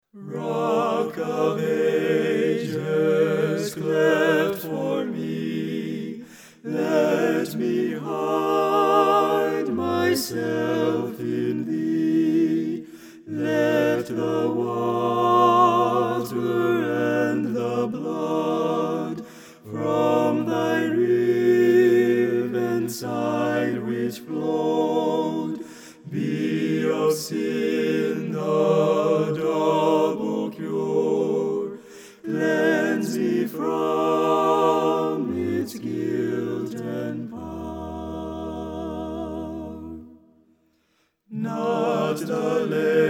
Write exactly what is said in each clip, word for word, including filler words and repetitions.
Rock of ages, cleft for me, let me hide myself in thee. Let the water and the blood from thy riven side which flowed be of sin the double cure. Cleanse me from its guilt and power. Not the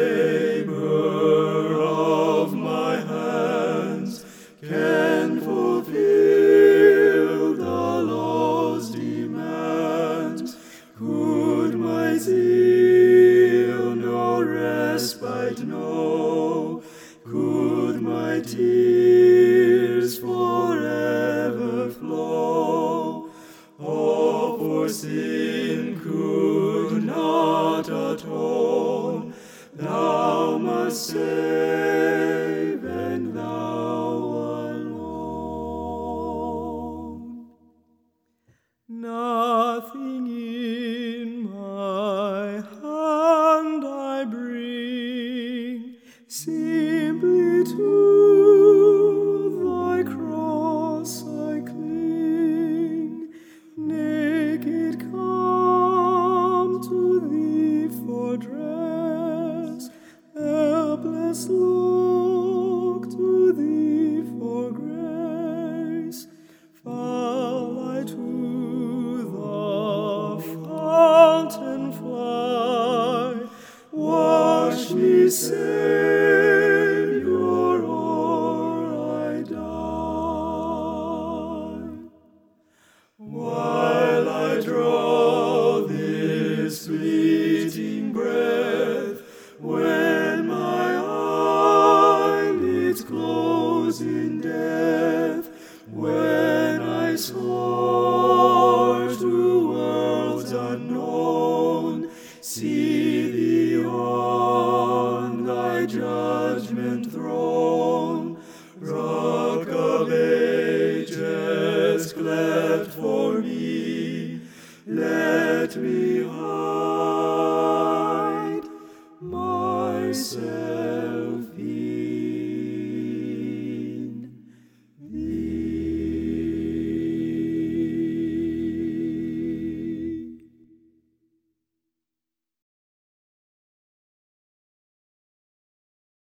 labor of my hands can fulfill the law's demands. Could my zeal no respite know? Could my tears forever flow? Oh, for sin could not atone. Thou must save, and thou alone. Nothing in my hand I bring, simply to thy cross I cling. Naked come to thee for dress, helpless look to thee for grace. Fall I to the fountain fly, wash me, Savior, or I die. While I draw this fleeting breath, when my eyelids close in death, when I soar to worlds unknown, see thee on thy judgment throne. Rock of ages, cleft for me, let me hide myself.